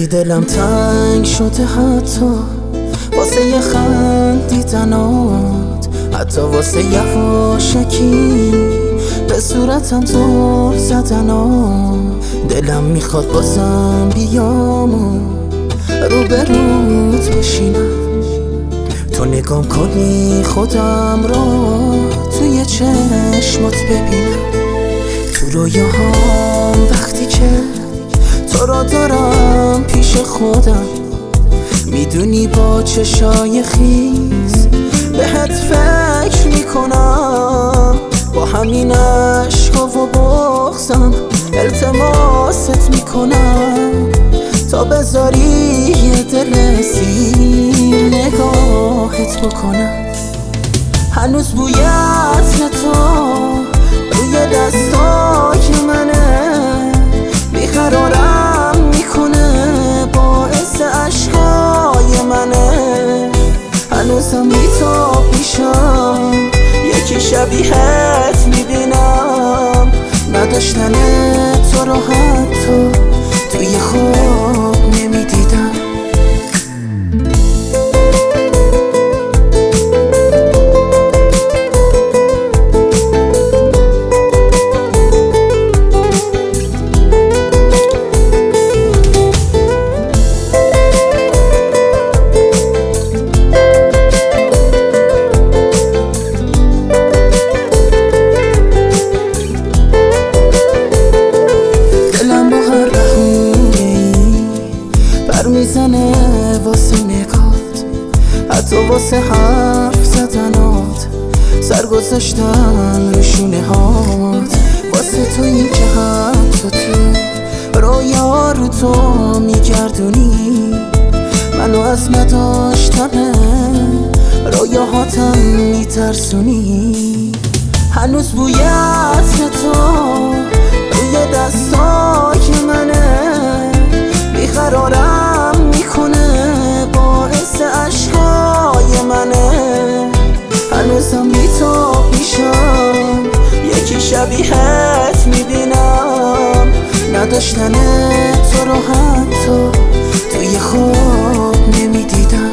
وقتی دلم تنگ شده حتی واسه یه خندیدنات، حتی واسه یواشکی به صورتم زل زدنات، دلم میخواد بازم بیام و روبروت بشینم، تو نگام کنی خودم را توی چشمات ببینم، تو رویاهام وقتی که تو را دارم پیش خودم، میدونی با چشای خیس بهت فکر میکنم، با همین عشقا و بغضم التماست میکنم تا بذاری یه دل سیر نگاهت بکنم. هنوز بوی عطر تو روی دستای منه، بیقرارم میکنه باعث عشقای منه، هنوزم بیتاب میشم یکی شبیهت میبینم، نداشتن تو رو حتی توی خواب نمیدیدم. میزنه واسه نگات، حتی واسه حرف زدنات، سرگذاشتن رو شونه هات، واسه تو این که حتی تو رویا رو تو میگردونی، منو از نداشتن رویاهاتم میترسونی. هنوز بوی عطر تو روی دستای منه، بیقرارم میکنه باعث عشقای منه، هنوزم بیتاب میشم یکی شبیهت میبینم، نداشتن تو رو حتی توی خواب نمیدیدم.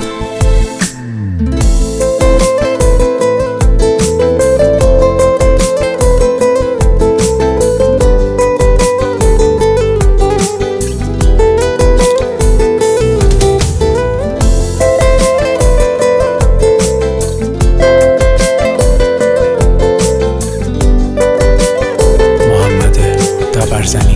محمد دابرزنی